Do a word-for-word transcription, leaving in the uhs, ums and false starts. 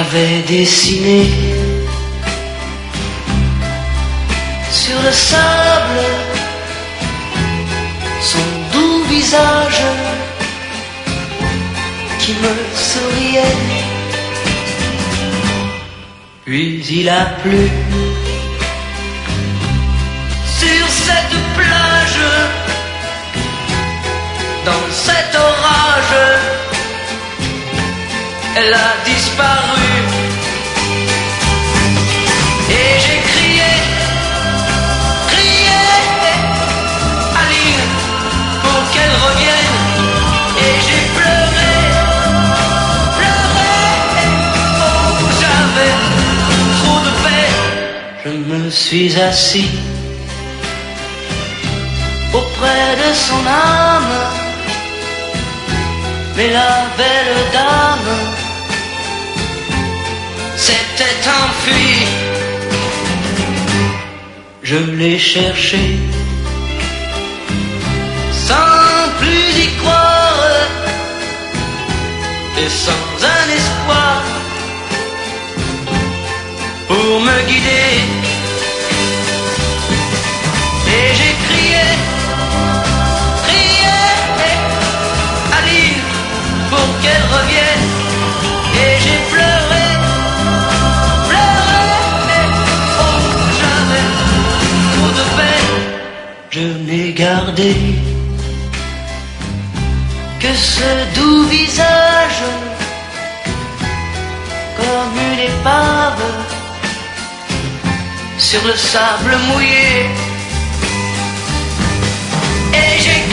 j'avais dessiné sur le sable son doux visage qui me souriait. Puis il a plu sur cette plage, dans cet orage, elle a disparu. Et j'ai crié, crié, Aline, pour qu'elle revienne. Et j'ai pleuré, pleuré, oh j'avais trop de peine. Je me suis assis auprès de son âme, mais la belle dame s'était enfuie. Je l'ai cherchée sans plus y croire et sans un espoir pour me guider. Et j'ai crié, crié, Aline, pour qu'elle revienne. Et j'ai pleuré, pleuré, oh j'avais trop de peine. Je n'ai gardé que ce doux visage comme une épave sur le sable mouillé. Et j'ai